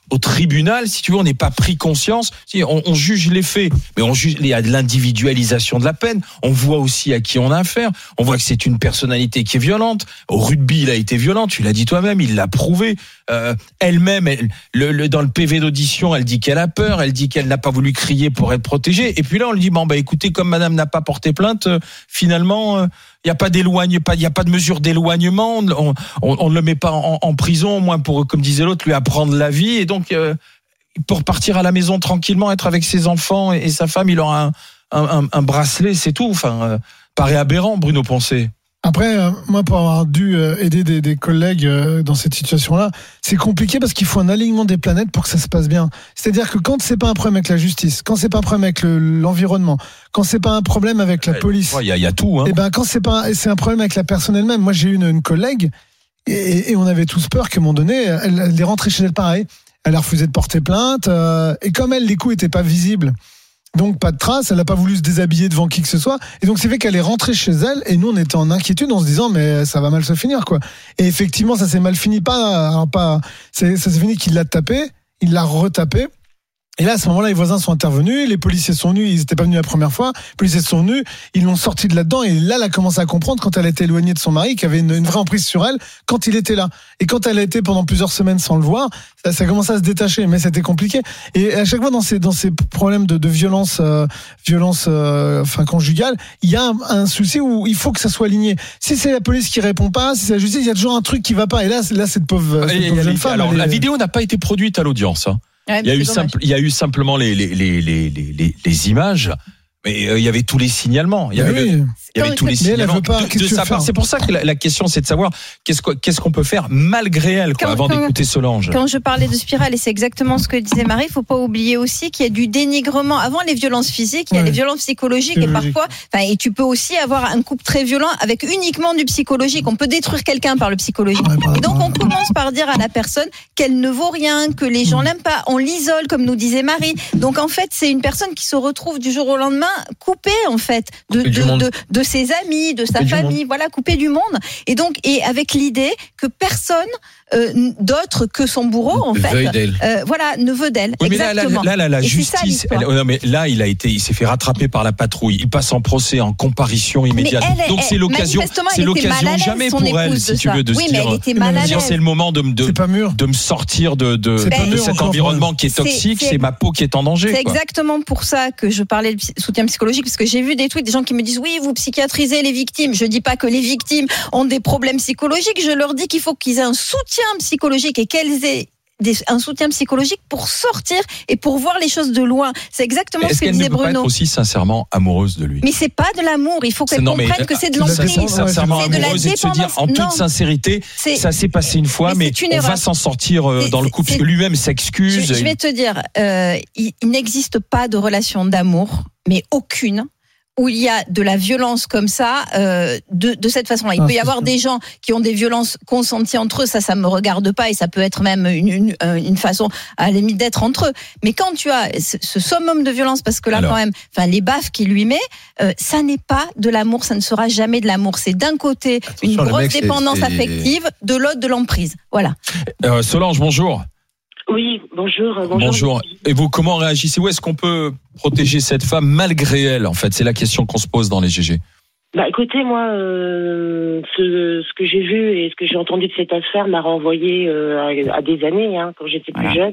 au tribunal, si tu veux, on n'est pas pris conscience. Si, on, on juge les faits, mais on juge, il y a de l'individualisation de la peine. On voit aussi à qui on a affaire. On voit que c'est une personnalité qui est violente. Au rugby, il a été violent. Tu l'as dit toi-même, il l'a prouvé. Euh, elle-même, elle, le, le, dans le P V d'audition, elle dit qu'elle a peur. Elle dit qu'elle n'a pas voulu crier pour être protégée. Et puis là, on lui dit bon bah écoutez, comme Madame n'a pas porté plainte, euh, finalement. Euh, Il n'y a pas d'éloignement, il n'y a pas de mesure d'éloignement. On, on, on ne le met pas en, en prison, au moins pour, comme disait l'autre, lui apprendre la vie. Et donc, euh, pour partir à la maison tranquillement, être avec ses enfants et, et sa femme, il aura un, un, un, un bracelet, c'est tout. Enfin, euh, paraît aberrant, Bruno Poncet. Après, euh, moi, pour avoir dû euh, aider des, des collègues euh, dans cette situation-là, c'est compliqué parce qu'il faut un alignement des planètes pour que ça se passe bien. C'est-à-dire que quand c'est pas un problème avec la justice, quand c'est pas un problème avec le, l'environnement, quand c'est pas un problème avec la police, il y a, il y a tout. Hein. Et ben quand c'est pas, c'est un problème avec la personne elle-même. Moi, j'ai eu une, une collègue et, et on avait tous peur qu'à un moment donné, elle, elle est rentrée chez elle pareil. Elle a refusé de porter plainte euh, et comme elle, les coups étaient pas visibles. Donc pas de traces, elle n'a pas voulu se déshabiller devant qui que ce soit, et donc c'est fait qu'elle est rentrée chez elle, et nous on était en inquiétude en se disant mais ça va mal se finir quoi. Et effectivement ça s'est mal fini, pas, alors pas, c'est, ça s'est fini qu'il l'a tapé, il l'a retapé. Et là, à ce moment-là, les voisins sont intervenus, les policiers sont venus, ils n'étaient pas venus la première fois, les policiers sont venus, ils l'ont sorti de là-dedans, et là, elle a commencé à comprendre quand elle était éloignée de son mari, qu'il y avait une, une vraie emprise sur elle, quand il était là. Et quand elle a été pendant plusieurs semaines sans le voir, ça, ça a commencé à se détacher, mais c'était compliqué. Et à chaque fois, dans ces, dans ces problèmes de, de violence, euh, violence, euh, enfin, conjugale, il y a un, un souci où il faut que ça soit aligné. Si c'est la police qui répond pas, si c'est la justice, il y a toujours un truc qui va pas. Et là, là, cette pauvre, cette pauvre jeune femme. Alors, elle la est... vidéo n'a pas été produite à l'audience, hein. Ouais, il y a eu dommage. simple, il y a eu simplement les les les les les, les images, mais euh, il y avait tous les signalements. Il y avait, oui. le, il y avait tous les mais signalements. elle veut pas, de, de sa part. C'est pour ça que la, la question, c'est de savoir qu'est-ce qu'on, qu'est-ce qu'on peut faire malgré elle, quoi, Quand, avant quand, d'écouter Solange. Quand je parlais de spirale, et c'est exactement ce que disait Marie, il faut pas oublier aussi qu'il y a du dénigrement. Avant les violences physiques, il y a ouais. les violences psychologiques, Psychologique. et parfois, enfin, et tu peux aussi avoir un couple très violent avec uniquement du psychologique. On peut détruire quelqu'un par le psychologique. Ouais, et donc on commence par dire à la personne qu'elle ne vaut rien, que les gens l'aiment pas. On l'isole, comme nous disait Marie. Donc en fait, c'est une personne qui se retrouve du jour au lendemain coupée en fait de Coupée de, du monde. de, de ses amis, de sa Coupée du famille, voilà, coupée du monde. Et donc et avec l'idée que personne euh, d'autre que son bourreau en fait, Veuille d'elle. euh, voilà, ne veut d'elle. Oui, mais là, là, Exactement. là, là, la Et c'est ça, justice, l'histoire. elle, non, mais là, il a été, il s'est fait rattraper par la patrouille. Il passe en procès, en comparution immédiate. Mais elle, Donc elle, c'est l'occasion, manifestement, c'est elle était l'occasion mal à l'aise, jamais son pour elle, épouse, si de tu ça. veux, de Oui, se mais dire, elle était mal à de dire, l'aise. c'est le moment de, de, C'est pas mûr. de me sortir de, de, C'est pas de mûr cet encore, environnement qui est C'est- toxique. c'est- C'est ma peau qui est en danger. C'est quoi. exactement pour ça que je parlais de psy- soutien psychologique, parce que j'ai vu des tweets des gens qui me disent oui, vous psychiatrisez les victimes. Je dis pas que les victimes ont des problèmes psychologiques. Je leur dis qu'il faut qu'ils aient un soutien psychologique et qu'elles aient des, un soutien psychologique pour sortir et pour voir les choses de loin. C'est exactement Est-ce ce que qu'elle ne disait peut pas être Bruno. aussi sincèrement amoureuse de lui? Mais c'est pas de l'amour. Il faut qu'elle C'est- non, mais, comprenne que c'est de euh, l'emprise. c'est sincèrement C'est de la amoureuse et de se dire en toute dépendance. Non. sincérité, C'est- ça s'est passé une fois, Mais mais, c'est une on erreur. va s'en sortir euh, C'est- dans le c'est- couple. c'est- Parce que lui-même Je, s'excuse. je vais te dire, euh, il, il n'existe pas de relation d'amour, mais aucune, où il y a de la violence comme ça, euh, de, de cette façon-là. Il Ah, peut y c'est avoir ça. des gens qui ont des violences consenties entre eux, ça, ça me regarde pas, et ça peut être même une, une, une façon, à la limite, d'être entre eux. Mais quand tu as ce, ce summum de violence, parce que là, Alors. quand même, enfin, les baffes qu'il lui met, euh, ça n'est pas de l'amour, ça ne sera jamais de l'amour. C'est d'un côté une Attention, le grosse mec, c'est- dépendance c'est- affective, de l'autre de l'emprise. Voilà. Euh, Solange, bonjour. Oui, bonjour. euh, Bonjour. Bonjour. Et vous, comment réagissez? Où est-ce qu'on peut protéger cette femme malgré elle? En fait, c'est la question qu'on se pose dans les G G. Bah, écoutez, moi, euh, ce, ce que j'ai vu et ce que j'ai entendu de cette affaire m'a renvoyé euh, à, à des années, hein, quand j'étais plus Voilà. jeune.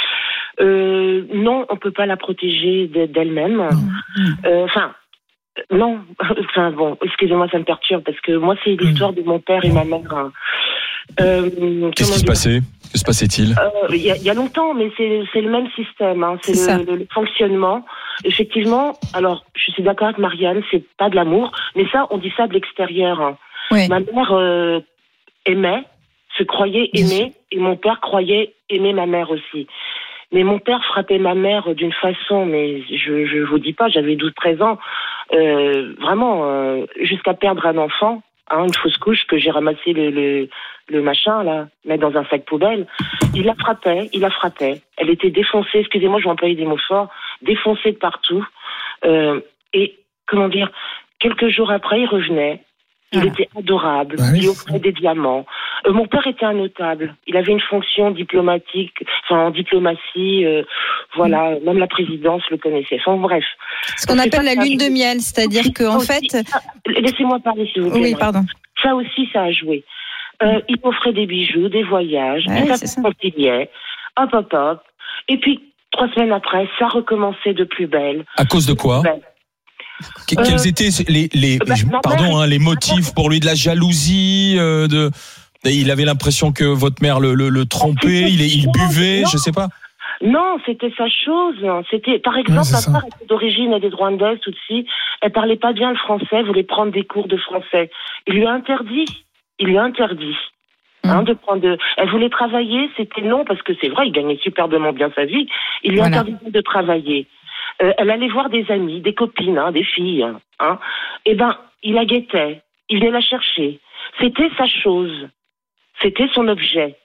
Euh, non, on peut pas la protéger de- d'elle-même. Euh, Enfin, non. Enfin bon, excusez-moi, ça me perturbe parce que moi, c'est l'histoire de mon père et ma mère. hein. Euh, Qu'est-ce comment qui se dire passait? Que se passait-il? Euh, Il y, a, il y a longtemps, mais c'est, c'est le même système. Hein. C'est, C'est ça. le, le, le fonctionnement. Effectivement, alors je suis d'accord avec Marianne, c'est pas de l'amour, mais ça, on dit ça de l'extérieur. Hein. Oui. Ma mère euh, aimait, se croyait aimer, et mon père croyait aimer ma mère aussi. Mais mon père frappait ma mère d'une façon, mais je je vous dis pas, j'avais douze treize ans, euh, vraiment, euh, jusqu'à perdre un enfant, hein, une fausse couche que j'ai ramassé le, le, le machin, là, mettre dans un sac poubelle. Il la frappait, il la frappait. Elle était défoncée, excusez-moi, je vais employer des mots forts, défoncée de partout. Euh, et, comment dire, quelques jours après, il revenait. Il Voilà. était adorable. Bah oui, il lui offrait des diamants. Euh, mon père était un notable. Il avait une fonction diplomatique, enfin en diplomatie. Euh, voilà, mmh. Même la présidence le connaissait. Enfin bref. Ce qu'on appelle la lune de miel, c'est-à-dire que en fait. Ça, laissez-moi parler, s'il vous plaît. Oui, pardon. Ça aussi, ça a joué. Euh, il offrait des bijoux, des voyages, ouais, et ça se conciliait. Hop, hop, hop. Et puis trois semaines après, ça recommençait de plus belle. À cause de quoi? Ben, Que- Quels Euh, étaient les, les bah, je- ma pardon, mère- hein, les motifs pour lui? De la jalousie, euh, de, il avait l'impression que votre mère le, le, le trompait, il, il buvait, Non. je sais pas. Non, c'était sa chose. C'était, par exemple, Ouais, c'est ma ça. mère était d'origine, elle est rwandaise aussi. Elle parlait pas bien le français, voulait prendre des cours de français. Il lui a interdit. Il lui a interdit. Hein, de prendre de... Elle voulait travailler, c'était non, parce que c'est vrai, il gagnait superbement bien sa vie. Il lui a Voilà. interdit de travailler. Euh, elle allait voir des amis, des copines, hein, des filles. Hein. Eh ben, il la guettait. Il venait la chercher. C'était sa chose. C'était son objet.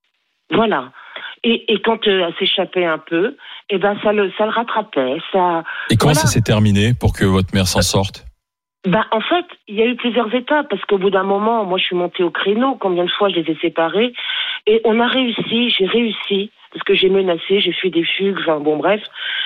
Voilà. Et, et quand euh, elle s'échappait un peu, eh ben, ça le, ça le rattrapait. Ça... Et comment Voilà. ça s'est terminé pour que votre mère s'en sorte? Ben, en fait, il y a eu plusieurs étapes, parce qu'au bout d'un moment, moi, je suis montée au créneau, combien de fois je les ai séparés, et on a réussi, j'ai réussi, parce que j'ai menacé, j'ai fait des fugues, enfin, bon, bref,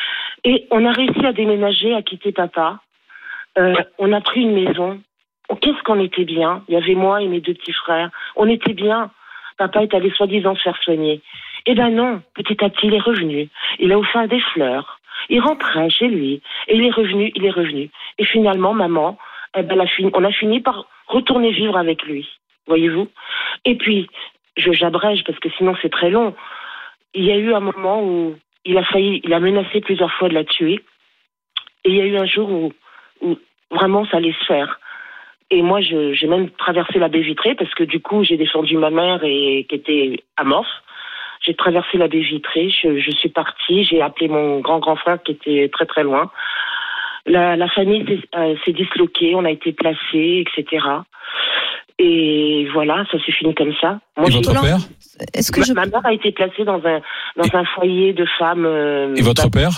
et on a réussi à déménager, à quitter papa, euh, on a pris une maison, oh, qu'est-ce qu'on était bien, il y avait moi et mes deux petits frères, on était bien, papa est allé soi-disant se faire soigner, eh ben non, petit à petit, il est revenu, il a offert des fleurs, il rentrait chez lui, et il est revenu, il est revenu, et finalement, maman, eh ben, elle a fini, on a fini par retourner vivre avec lui, voyez-vous. Et puis, je j'abrège parce que sinon c'est très long. Il y a eu un moment où il a failli, il a menacé plusieurs fois de la tuer. Et il y a eu un jour où, où vraiment ça allait se faire. Et moi, je, j'ai même traversé la baie vitrée parce que du coup, j'ai défendu ma mère et qui était amorphe. J'ai traversé la baie vitrée, je, je suis partie, j'ai appelé mon grand-grand frère qui était très très loin. La, la famille s'est, euh, s'est disloquée, on a été placés, et cetera. Et voilà, ça s'est fini comme ça. Moi, Et j'ai- votre père? Est-ce que ma, je ma mère a été placée dans un dans un foyer de femmes. Euh, Et votre père?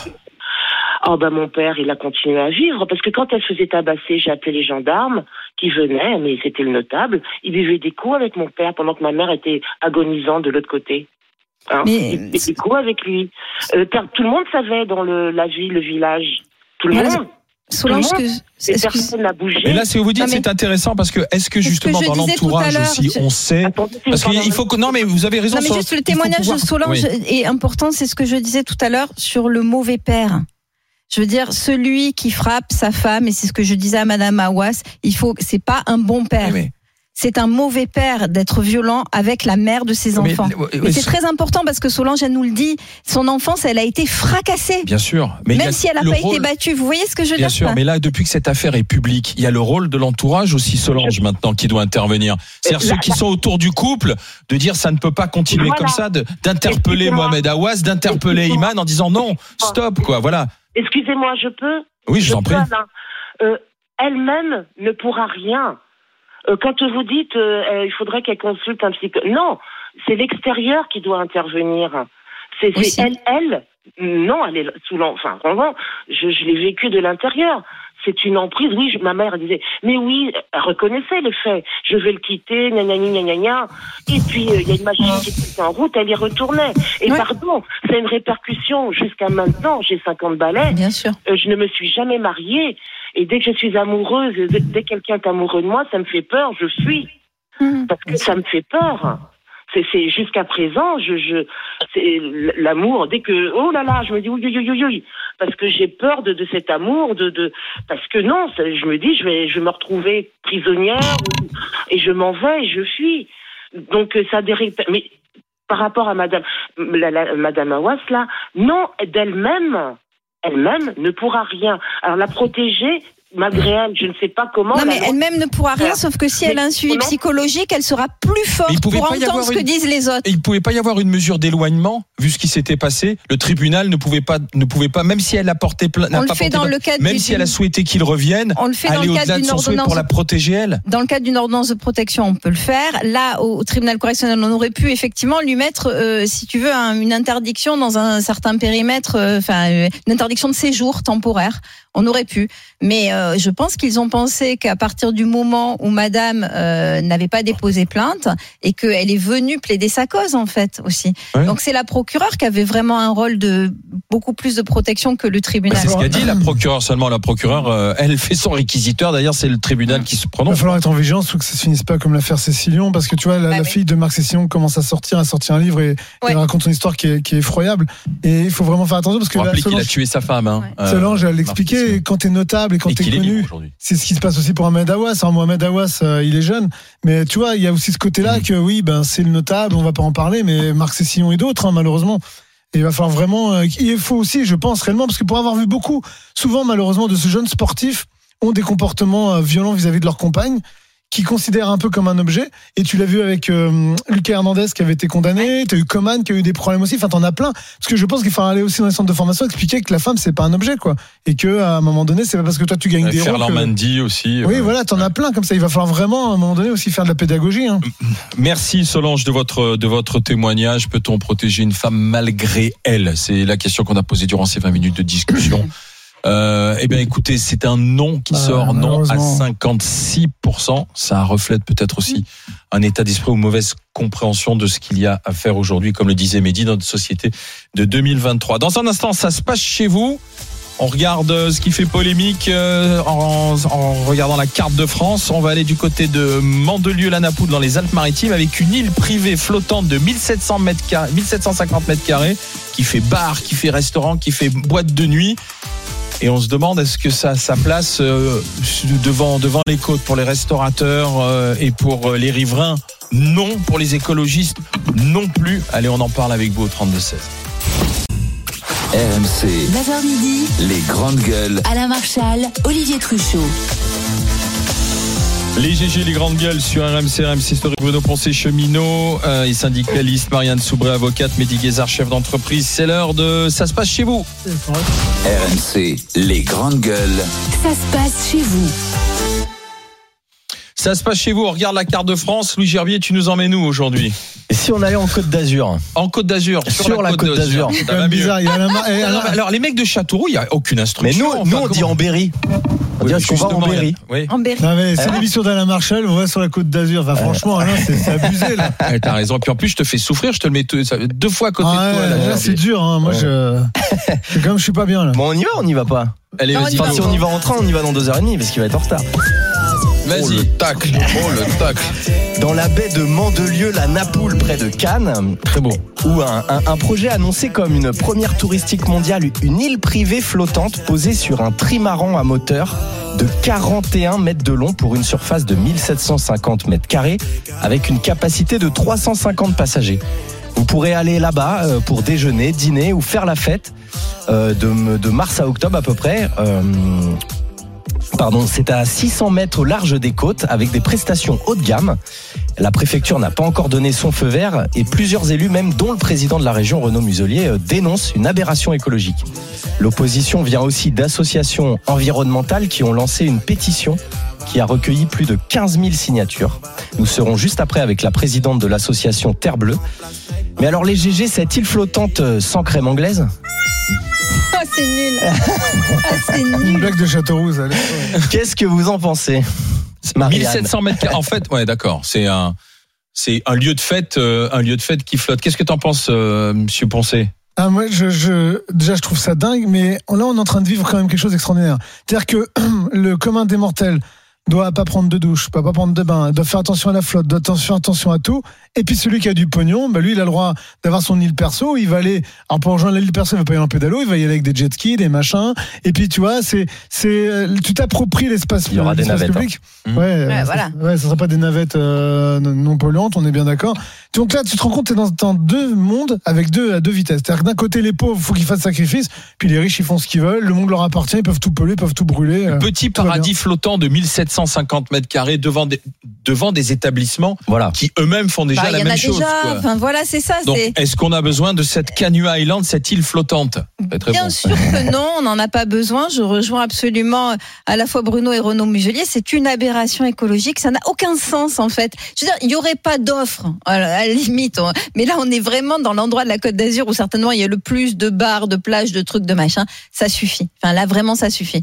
Oh ben mon père, il a continué à vivre parce que quand elle se faisait tabasser, j'ai appelé les gendarmes qui venaient, mais c'était le notable. Il buvait des coups avec mon père pendant que ma mère était agonisante de l'autre côté. Hein, Mais- il buvait des coups avec lui. Euh, tout le monde savait dans le, la ville, le village. Tout le Voilà, monde. Solange, Tout le que, Et est-ce que- personne n'a bougé. Et là, ce que vous dites, Non, mais- c'est intéressant parce que est-ce que C'est ce justement que je dans disais tout à l'entourage l'heure, aussi, je- on sait, Attendez, parce pardon. qu'il faut que non, mais vous avez raison. Non, mais sur- juste le il faut témoignage pouvoir- de Solange Oui. est important, c'est ce que je disais tout à l'heure sur le mauvais père. Je veux dire, celui qui frappe sa femme, et c'est ce que je disais à Madame Hawass, il faut, c'est pas un bon père. Oui, mais- C'est un mauvais père d'être violent avec la mère de ses Mais- enfants. mais- Et c'est très important parce que Solange, elle nous le dit, son enfance, elle a été fracassée. Bien sûr, mais il y Même a si elle n'a le pas rôle- été battue. Vous voyez ce que je veux Bien dire sûr, ça mais là, depuis que cette affaire est publique, il y a le rôle de l'entourage aussi, Solange, maintenant, qui doit intervenir. C'est-à-dire La- ceux qui sont autour du couple, de dire ça ne peut pas continuer Voilà. comme ça, de- d'interpeller Excusez-moi. Mohamed Hawass, d'interpeller Excusez-moi. Iman en disant non, stop, quoi, voilà. Excusez-moi, je peux Oui, je vous en peux, prie. Alain. Euh, Elle-même ne pourra rien. Euh, quand vous dites euh, euh, il faudrait qu'elle consulte un psychologue, non, c'est l'extérieur qui doit intervenir. C'est, Aussi. c'est elle, elle. Non, elle est sous l'en... Enfin, vraiment, je, je l'ai vécu de l'intérieur. C'est une emprise. Oui, je- ma mère elle disait, mais oui, elle reconnaissait le fait. Je vais le quitter, gna gna gna gna gna. Et puis euh, il y a une machine qui était en route, elle y retournait. Et Ouais. pardon, c'est une répercussion jusqu'à maintenant. J'ai cinquante balais. Bien sûr. Euh, je ne me suis jamais mariée. Et dès que je suis amoureuse, dès, dès que quelqu'un est amoureux de moi, ça me fait peur, je fuis. Mmh. Parce que ça me fait peur. C'est, c'est jusqu'à présent, je, je, c'est l'amour. Dès que, oh là là, je me dis oui, oui, oui, oui, oui, parce que j'ai peur de, de cet amour, de, de, parce que non, ça, je me dis, je vais, je vais me retrouver prisonnière et je m'en vais, et je fuis. Donc ça a des réper- mais par rapport à Madame, la, la- Madame Hawass là, non, d'elle-même, elle-même ne pourra rien. Alors la protéger. Malgré elle, je ne sais pas comment. Non, la mais loi- elle-même ne pourra rien, sauf que si Mais elle a un suivi comment- psychologique, elle sera plus Mais il forte pouvait pour pas y entendre avoir ce que une- disent les autres. Et il ne pouvait pas y avoir une mesure d'éloignement, vu ce qui s'était passé. Le tribunal ne pouvait pas, ne pouvait pas, même si elle a porté plainte, n'a On le pas fait porté dans plainte, le cadre même du- si elle a souhaité qu'il revienne, On le fait dans aller le au-delà cadre de d'une son souhait ordonnance. pour la protéger elle. Dans le cadre d'une ordonnance de protection, on peut le faire. Là, au, au tribunal correctionnel, on aurait pu effectivement lui mettre, euh, si tu veux, un- une interdiction dans un certain périmètre, euh, enfin, euh, une interdiction de séjour temporaire. On aurait pu, mais euh, je pense qu'ils ont pensé qu'à partir du moment où Madame euh, n'avait pas déposé plainte et qu'elle est venue plaider sa cause en fait aussi. Ouais. Donc c'est la procureure qui avait vraiment un rôle de beaucoup plus de protection que le tribunal. Bah, c'est ce qu'a dit la procureure. Seulement la procureure, euh, elle fait son réquisitoire. D'ailleurs, c'est le tribunal qui se prononce. Il va falloir être en vigilance pour que ça se finisse pas comme l'affaire Cécilion, parce que tu vois la, bah, la oui. fille de Marc Cécilion commence à sortir, à sortir un livre et ouais. elle raconte son histoire qui est, qui est effroyable. Et il faut vraiment faire attention parce que. On rappelle qu'il a tué sa femme. Hein, ouais. euh, Solange, elle l'expliquait. Quand t'es notable et quand et t'es connu, c'est ce qui se passe aussi pour Ahmed Aouas. Alors Mohamed Aouas, euh, il est jeune, mais tu vois, il y a aussi ce côté-là mmh. que oui, ben c'est le notable, on va pas en parler, mais Marc Cécilion et d'autres, hein, malheureusement. Et il va falloir vraiment. Euh, il faut aussi, je pense réellement, parce que pour avoir vu beaucoup, souvent malheureusement, de ce jeunes sportifs ont des comportements euh, violents vis-à-vis de leur compagne, qui considèrent un peu comme un objet. Et tu l'as vu avec euh, Lucas Hernandez qui avait été condamné, t'as eu Coman qui a eu des problèmes aussi, enfin t'en as plein. Parce que je pense qu'il faut aller aussi dans les centres de formation expliquer que la femme c'est pas un objet, quoi. Et que à un moment donné, c'est pas parce que toi tu gagnes ouais, des rôles. Ferland Mendy aussi. Oui, euh... voilà, t'en as plein comme ça. Il va falloir vraiment à un moment donné aussi faire de la pédagogie. Hein. Merci Solange de votre de votre témoignage. Peut-on protéger une femme malgré elle? C'est la question qu'on a posée durant ces vingt minutes de discussion. Euh, eh bien, écoutez, c'est un non qui sort, ah, non à cinquante-six pour cent. Ça reflète peut-être aussi un état d'esprit ou mauvaise compréhension de ce qu'il y a à faire aujourd'hui, comme le disait Mehdi, dans notre société de deux mille vingt-trois. Dans un instant, ça se passe chez vous. On regarde ce qui fait polémique en, en regardant la carte de France. On va aller du côté de Mandelieu-la-Napoule dans les Alpes-Maritimes avec une île privée flottante de mille sept cents mètres carrés, mille sept cent cinquante mètres carrés qui fait bar, qui fait restaurant, qui fait boîte de nuit. Et on se demande est-ce que ça a sa place euh, devant, devant les côtes pour les restaurateurs euh, et pour les riverains? Non. Pour les écologistes, non plus. Allez, on en parle avec vous au trente-deux seize. R M C. neuf heures midi. Les grandes gueules. Alain Marchal, Olivier Truchot. Les G G, les grandes gueules sur R M C, R M C Story, Bruno Poncet, cheminot euh, et syndicaliste, Marianne Soubré, avocate, Mehdi Guézard, chef d'entreprise. C'est l'heure de Ça se passe chez vous. R M C, les grandes gueules. Ça se passe chez vous. Ça se passe chez vous. On regarde la carte de France. Louis Gerbier, tu nous emmènes où aujourd'hui? Et si on allait en Côte d'Azur? En Côte d'Azur, sur, sur la, la Côte, Côte d'Azur. d'Azur. C'est bizarre. Il y a la... alors, alors, alors, les mecs de Châteauroux, il n'y a aucune instruction. Mais nous, nous on dit en Berry. On dit qu'on va en Berry. Oui. En Berry. Non, mais c'est hein? l'émission d'Alain Marchal, on va sur la Côte d'Azur. Enfin, franchement, Alain, c'est, c'est abusé, là. Ouais, t'as raison. Et puis en plus, je te fais souffrir, je te le mets deux fois à côté ah, de toi. Là, là, là c'est dur, hein. Moi, ouais. je. C'est comme je suis pas bien, là. Bon, on y va, on y va pas. Allez, non, vas-y. Enfin, si on y va en train, on y va dans deux heures et demie, parce qu'il va être en retard. Vas-y. Oh, le tacle. Oh, le tacle. Dans la baie de Mandelieu-la-Napoule, près de Cannes. Très beau. Où un, un, un projet annoncé comme une première touristique mondiale, une île privée flottante posée sur un trimaran à moteur de quarante et un mètres de long pour une surface de mille sept cent cinquante mètres carrés avec une capacité de trois cent cinquante passagers. Vous pourrez aller là-bas euh, pour déjeuner, dîner ou faire la fête euh, de, de mars à octobre à peu près. Euh, Pardon, c'est à six cents mètres au large des côtes avec des prestations haut de gamme. La préfecture n'a pas encore donné son feu vert et plusieurs élus, même dont le président de la région, Renaud Muselier, dénoncent une aberration écologique. L'opposition vient aussi d'associations environnementales qui ont lancé une pétition qui a recueilli plus de quinze mille signatures. Nous serons juste après avec la présidente de l'association Terre Bleue. Mais alors les G G, cette île flottante sans crème anglaise ? Oh, c'est nul. Ah, c'est nul. Une blague de Châteauroux, ça. Qu'est-ce que vous en pensez, mille sept cents mètres carrés. En fait, ouais, d'accord. C'est un, c'est un lieu de fête, euh, un lieu de fête qui flotte. Qu'est-ce que t'en penses, euh, Monsieur Poncet? Ah, moi, je, je, déjà, je trouve ça dingue, mais là, on est en train de vivre quand même quelque chose d'extraordinaire. C'est-à-dire que le commun des mortels doit pas prendre de douche, doit pas prendre de bain, doit faire attention à la flotte, doit faire attention à tout. Et puis celui qui a du pognon, bah lui, il a le droit d'avoir son île perso. Il va aller, alors pour rejoindre l'île perso, il va pas y aller en pédalo, il va y aller avec des jet skis, des machins. Et puis tu vois, c'est, c'est, tu t'appropries l'espace, il y aura l'espace des navettes, public. Hein. Ouais, ouais, ça, voilà. Ouais, ça sera pas des navettes euh, non polluantes, on est bien d'accord. Donc là, tu te rends compte, t'es dans, dans deux mondes avec deux à deux vitesses. C'est-à-dire que d'un côté, les pauvres, faut qu'ils fassent sacrifice, puis les riches, ils font ce qu'ils veulent. Le monde leur appartient, ils peuvent tout polluer, ils peuvent tout brûler. Euh, Petit paradis flottant de mille sept cent cinquante mètres carrés devant des, devant des établissements voilà. qui eux-mêmes font déjà bah, la même chose. Déjà, enfin, voilà, c'est ça. Donc, c'est... est-ce qu'on a besoin de cette Canu Island, cette île flottante? Très Bien bon. sûr que non, on n'en a pas besoin. Je rejoins absolument à la fois Bruno et Renaud Muselier. C'est une aberration écologique. Ça n'a aucun sens, en fait. Je veux dire, il n'y aurait pas d'offre, à la limite. On... Mais là, on est vraiment dans l'endroit de la Côte d'Azur où certainement il y a le plus de bars, de plages, de trucs, de machin. Ça suffit. Enfin, là, vraiment, ça suffit.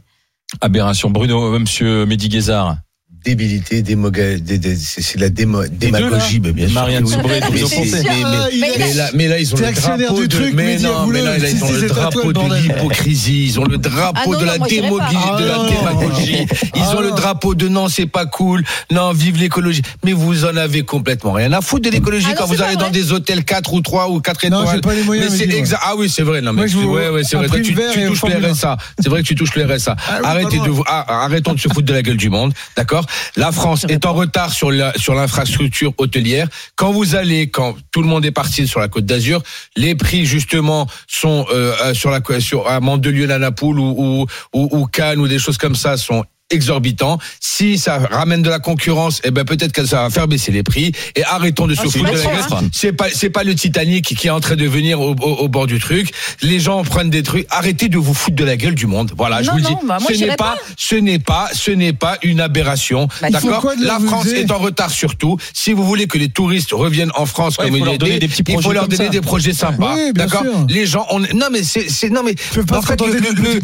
Aberration. Bruno, euh, monsieur Mehdi Guézard. Débilité, démoga, dé, dé, c'est, c'est la démo, démagogie, mais bien sûr. Marianne oui. Soubré, mais, vous c'est, pensez. mais, mais, mais, mais, là, mais là, ils ont le drapeau de, truc, mais non, mais là, là, ils ont le drapeau de l'hypocrisie, ils ont le drapeau de la démogie, de la démagogie, ils ont le drapeau de non, c'est pas cool, non, vive l'écologie. Mais vous en avez complètement rien à foutre de l'écologie quand vous allez dans des hôtels quatre ou trois ou quatre étoiles. Non, j'ai pas les moyens. Mais c'est exact. Ah oui, c'est vrai, non, mais ouais, ouais, c'est vrai. Tu touches le R S A. C'est vrai que tu touches le R S A. Arrêtez de vous, arrêtons de se foutre de la gueule du monde, d'accord? La France est en retard sur la, sur l'infrastructure hôtelière. Quand vous allez, quand tout le monde est parti sur la Côte d'Azur, les prix justement sont euh, sur la sur à Mandelieu, la Napoule ou, ou ou ou Cannes ou des choses comme ça sont exorbitant. Si ça ramène de la concurrence, eh ben peut-être que ça va faire baisser les prix. Et arrêtons de se foutre de la gueule. C'est pas c'est pas le Titanic qui est en train de venir au, au, au bord du truc. Les gens prennent des trucs. Arrêtez de vous foutre de la gueule du monde. Voilà, non, je vous le dis. Bah, moi, ce n'est pas, pas ce n'est pas ce n'est pas une aberration. Bah, d'accord. La France est en retard sur tout. Si vous voulez que les touristes reviennent en France, ouais, comme il faut leur donner des petits projets, il faut leur donner ça. Des projets sympas. Oui, d'accord. Sûr. Les gens, on non mais c'est c'est non mais en fait le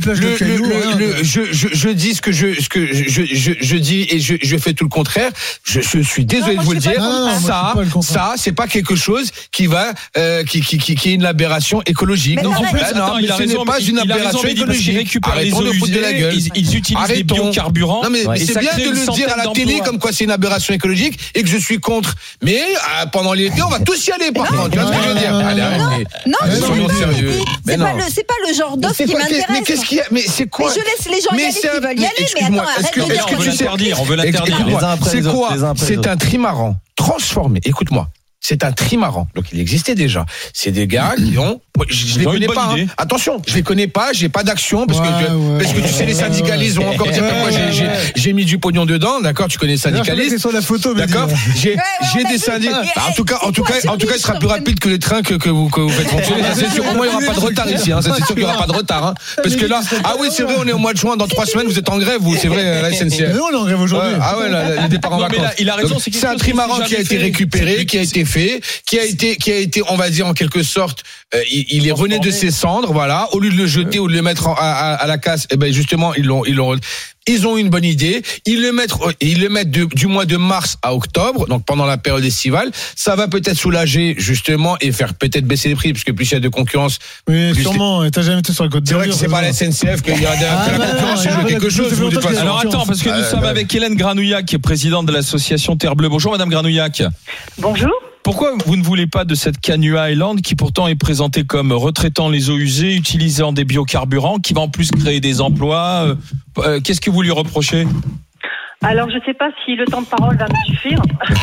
le je je je dis ce que je que je, je, je dis et je, je fais tout le contraire. Je, je suis désolé non, de vous le dire. Non, ça, le ça, c'est pas quelque chose qui va, euh, qui, qui, qui, qui est une aberration écologique. Mais non, en plus, là, non, mais ce n'est pas une aberration écologique. Arrêtons de foutre de la gueule. Ils, ils utilisent Arrêtons. des biocarburants. Non, mais, ouais. mais c'est bien de le dire à la télé comme quoi c'est une aberration écologique et que je suis contre. Mais euh, pendant l'été, on va tous y aller. Par contre, tu vois ce que je veux dire? Allez, arrêtez. Non, soyons sérieux. C'est pas le, c'est pas le genre d'offre qui m'intéresse. Mais qu'est-ce qu'il y a? Mais c'est quoi? Je laisse les gens y aller qui veulent y aller. Mais attends. Est-ce que, est-ce que tu sais dire, on veut l'interdire. C'est quoi? C'est un trimaran transformé. Écoute-moi. C'est un trimaran. Donc, il existait déjà. C'est des gars qui ont, moi, je, je les connais pas. Hein. Attention, je les connais pas, j'ai pas d'action parce ouais, que, je, ouais, parce que tu sais, les syndicalistes vont encore dire que moi, j'ai, j'ai, j'ai mis du pognon dedans, d'accord? Tu connais les syndicalistes. C'est sur la photo, d'accord? J'ai, j'ai des syndicalistes. En tout cas, en tout cas, en tout cas, il sera plus rapide que les trains que, que vous, que vous faites fonctionner. C'est sûr, au moins, il y aura pas de retard ici, hein. C'est sûr qu'il y aura pas de retard, hein. Parce que là, ah oui, c'est vrai, on est au mois de juin, dans trois semaines, vous êtes en grève, vous, c'est vrai, la S N C F. Non, on est en grève aujourd'hui. Ah ouais, le départ en vacances. Il a raison, c'est un trimaran qui a été récupéré, qui a été fait, qui a été, qui a été, on va dire en quelque sorte, euh, il, il est rené de ses cendres, voilà. Au lieu de le jeter ou de le mettre en, à, à, à la casse, eh ben justement ils l'ont, ils l'ont. Ils ont une bonne idée. Ils le mettent, ils le mettent de, du mois de mars à octobre, donc pendant la période estivale. Ça va peut-être soulager justement et faire peut-être baisser les prix, parce que plus il y a de concurrence. Oui, sûrement. Et t'as jamais été sur la Côte d'Azur. C'est vrai que c'est pas la S N C F qu'il y a de, ah, que la concurrence joue quelque chose. Vous, de toute façon. Alors attends, parce que nous euh, sommes bah... avec Hélène Granouillac, qui est présidente de l'association Terre Bleue. Bonjour, Madame Granouillac. Bonjour. Pourquoi vous ne voulez pas de cette Canua Island qui pourtant est présentée comme retraitant les eaux usées, utilisant des biocarburants, qui va en plus créer des emplois? euh, Qu'est-ce que vous lui reprochez? Alors, je ne sais pas si le temps de parole va me suffire.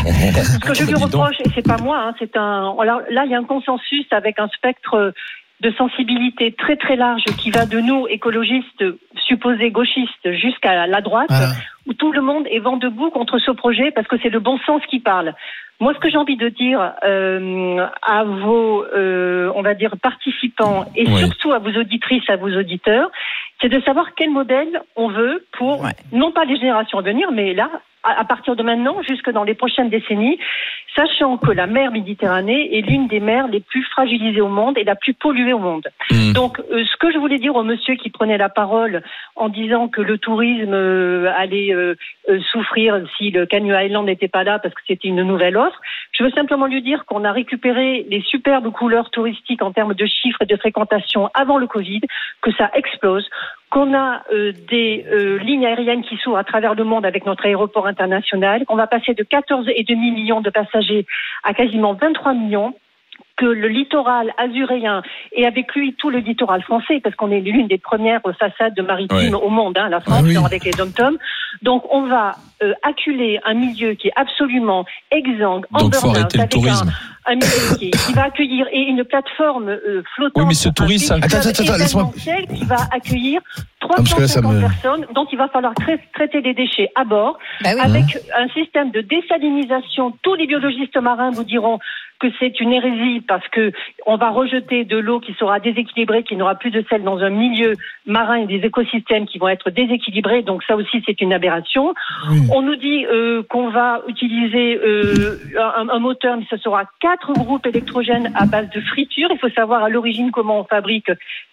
Ce que je lui reproche, et c'est pas moi, hein, c'est un. Alors là, il y a un consensus avec un spectre de sensibilité très très large qui va de nous, écologistes, supposés gauchistes, jusqu'à la droite, ah. où tout le monde est vent debout contre ce projet parce que c'est le bon sens qui parle. Moi, ce que j'ai envie de dire euh, à vos, euh, on va dire, participants et ouais. surtout à vos auditrices, à vos auditeurs, c'est de savoir quel modèle on veut pour, ouais. non pas les générations à venir, mais là, à partir de maintenant, jusque dans les prochaines décennies, sachant que la mer Méditerranée est l'une des mers les plus fragilisées au monde et la plus polluée au monde. Mmh. Donc, euh, ce que je voulais dire au monsieur qui prenait la parole en disant que le tourisme euh, allait euh, euh, souffrir si le Canua Island n'était pas là parce que c'était une nouvelle offre, je veux simplement lui dire qu'on a récupéré les superbes couleurs touristiques en termes de chiffres et de fréquentation avant le Covid, que ça explose, qu'on a euh, des euh, lignes aériennes qui s'ouvrent à travers le monde avec notre aéroport international, qu'on va passer de quatorze virgule cinq millions de passagers à quasiment vingt-trois millions, que le littoral azuréen et avec lui tout le littoral français, parce qu'on est l'une des premières façades maritimes ouais. au monde, hein, la France, ah oui. avec les dom-toms. Donc on va euh, acculer un milieu qui est absolument exsangue, en burn-out, avec un, un milieu qui, qui va accueillir et une plateforme euh, flottante. Oui, mais ce tourisme, ça... attends, attends, attends, laisse-moi... qui va accueillir trois cent cinquante me... personnes, dont il va falloir tra- traiter les déchets à bord, bah oui. avec mmh. un système de désalinisation. Tous les biologistes marins vous diront que c'est une hérésie parce que on va rejeter de l'eau qui sera déséquilibrée, qui n'aura plus de sel dans un milieu marin et des écosystèmes qui vont être déséquilibrés. Donc ça aussi, c'est une aberration. Oui. On nous dit euh, qu'on va utiliser euh, un, un moteur, mais ce sera quatre groupes électrogènes à base de friture. Il faut savoir à l'origine comment on fabrique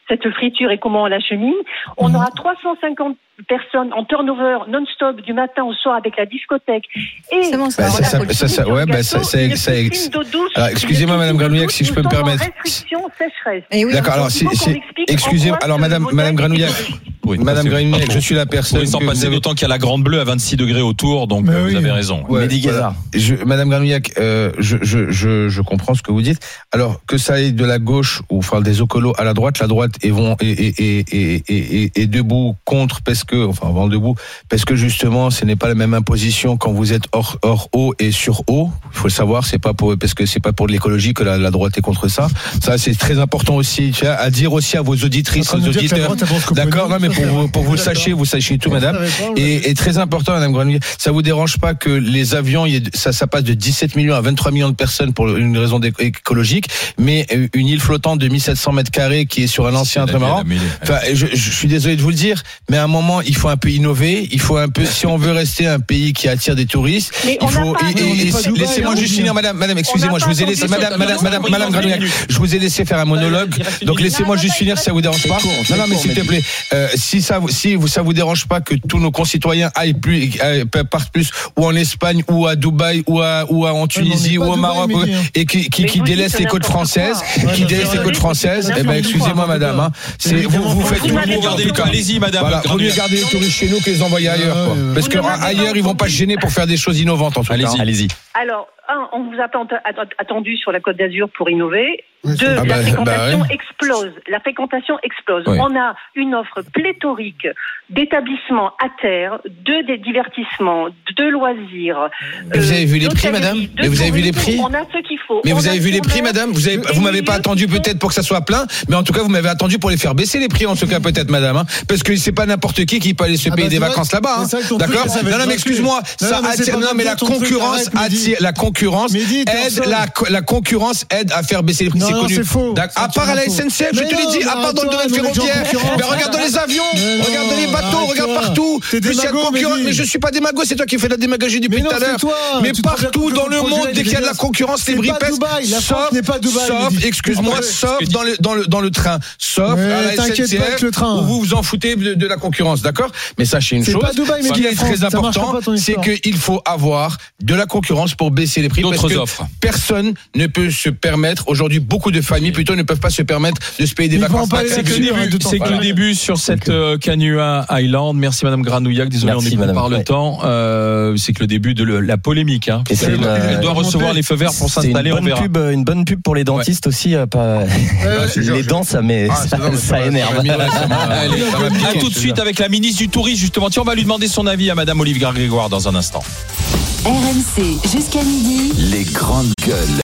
cette friture et comment on l'achemine. On aura trois cent cinquante personnes en turnover non-stop du matin au soir avec la discothèque. Et C'est bon, ça. Bah, ça, ça, ça, ça, ouais, bah, ça, ça, ça, alors, excusez-moi, Madame Granouillac, si je peux me permettre. Restriction sécheresse. Et oui, D'accord, alors, si, si, excusez-moi, alors, Madame, Madame Granouillac, Oui, Madame Granouillac, je suis la personne. Vous s'en que vous passez avez- d'autant qu'il y a la Grande Bleue à vingt-six degrés autour, donc Mais euh, oui. vous avez raison. Ouais, Mehdi voilà. Guézard. Je, Madame Granouillac, euh, je, je, je, je comprends ce que vous dites. Alors que ça aille de la gauche ou enfin des écolos à la droite, la droite est vont est, est, est, est, est, est debout contre parce que enfin vent debout parce que justement ce n'est pas la même imposition quand vous êtes hors hors eau et sur eau. Il faut le savoir, c'est pas pour parce que c'est pas pour l'écologie que la, la droite est contre ça. Ça c'est très important aussi, tu vois, à dire aussi à vos auditrices, aux auditeurs. D'accord, non mais pour vous pour vous le sachiez, vous sachiez tout, madame. Et, et très important, Madame Granouillac, ça vous dérange pas que les avions, il y ait- ça, ça passe de dix-sept millions à vingt-trois millions de personnes pour une raison d'éco- écologique, mais une île flottante de mille sept cents mètres carrés qui est sur un ancien C'est la trimaran. mêlée, la mêlée. Enfin, je, je suis désolé de vous le dire, mais à un moment, il faut un peu innover. Il faut un peu, si on veut rester un pays qui attire des touristes, Mais il on faut. n'a pas- et- et- on n'est et- pas si- Dubaï, laissez-moi hein, juste on finir, Madame. Madame, excusez-moi, n'a je pas vous ai laissé, attendu Madame, sur Madame, le Madame, temps, Madame il Granouillac, reste je vous ai laissé faire un monologue. Donc laissez-moi juste finir, si ça vous dérange pas. Non, non, mais s'il te plaît, euh, si ça, vous- si vous, ça vous dérange pas que tous nos concitoyens aillent plus, aillent- partent plus, ou en Espagne, ou à Dubaï, ou à, ou à en Tunisie, pas ou au Dubaï, Maroc, Mehdi, hein. et qui, qui, Mais qui vous délaissent dites les côtes n'importe françaises, quoi. qui Ouais, délaissent les c'est côtes vrai. françaises, eh ben, excusez-moi, madame, hein. C'est, vous, vous faites Vous tout m'avez le dit- monde. Allez-y, madame. Voilà, vaut mieux Granouillac. garder les touristes chez nous que les envoyer ailleurs, quoi. Ouais, ouais. Parce que Vous n'avez pas ailleurs, ils vont pas se gêner pour faire des choses innovantes, en tout cas. Allez-y. Allez-y. Alors, un, on vous a pas att- attendu sur la Côte d'Azur pour innover. Oui, Deux, c'est- Ah la bah, fréquentation bah ouais. explose. La fréquentation explose. Ouais. On a une offre pléthorique d'établissements à terre, de des divertissements, de loisirs. Mais vous avez vu les prix, d'hôtellerie, madame de Mais vous avez vu les tourisme. prix On a ce qu'il faut. Mais On vous a avez vu les prix, tourneur madame? Vous avez, et vous m'avez pas milieu attendu qui sont- peut-être pour que ça soit plein, mais en tout cas, vous m'avez attendu pour les faire baisser les prix, en tout cas, peut-être, madame, hein. Parce que c'est pas n'importe qui qui peut aller se Ah payer bah, des c'est vrai, vacances là-bas, hein. c'est ça que ton truc, D'accord? ça va Non, être non, mais gratuit. excuse-moi, Non, ça non, mais c'est attire, pas non, mais bien la ton truc, concurrence arrête, Mehdi. attire, la concurrence Mehdi, t'es aide, hors sol. la, la concurrence aide à faire baisser les prix, Non, c'est non, connu. c'est faux. D'accord. C'est À part à la absolument S N C F, je faux. te l'ai Mais dit, non, à part dans le arrête-toi, domaine nous, les gens ferroviaire. concurrents. Mais regarde dans les avions, Mais regarde dans les non, bateaux, regarde arrête-toi. partout. T'es Plus il y a de démago, concurrence, Mehdi. mais je suis pas démago, c'est toi qui fais de la démagogie depuis Mais non, tout à l'heure. c'est toi. Mais Tu te prends partout la dans le projet, monde, il dès est qu'il y a de la dégueulasse. concurrence, les C'est prix pas pèsent. Dubaï, la France Sauf, n'est pas Dubaï, sauf, Mehdi. excuse-moi, Ouais. sauf dans le, dans le, dans le train. Sauf Ouais, à la t'inquiète pas S N C avec le F, train. où vous vous en foutez de, de la concurrence, d'accord? Mais sachez une C'est chose. pas Dubaï, ce mais qui la est France, très ça marchera important, pas, ton c'est histoire. qu'il faut avoir de la concurrence pour baisser les prix. Parce D'autres que offres. personne ne peut se permettre, aujourd'hui, beaucoup de familles, plutôt, ne peuvent pas se permettre de se payer des Ils vont vacances. pas aller C'est que le là-dessus, début, arrête de t'en c'est que le parler. début sur cette euh, Canua Island. Merci Madame Granouillac. Désolé, Merci, on est pris madame. par le Ouais. temps. Euh, c'est que le début de le- la polémique. Hein. Et c'est Elle, une, elle doit euh, recevoir les feux verts pour C'est s'installer. une On bonne verra. pub, une bonne pub pour les dentistes aussi. euh, pas... c'est sûr, les je- dents, ça, met, Ah, ça, c'est- non, mais ça ça va- énerve. ça va miner, ça va- Allez, ça va à piquer, tout de je suite te avec la ministre du Tourisme justement. Tiens, on va lui demander son avis à Madame Olivia Grégoire dans un instant. R M C jusqu'à midi. Les grandes gueules.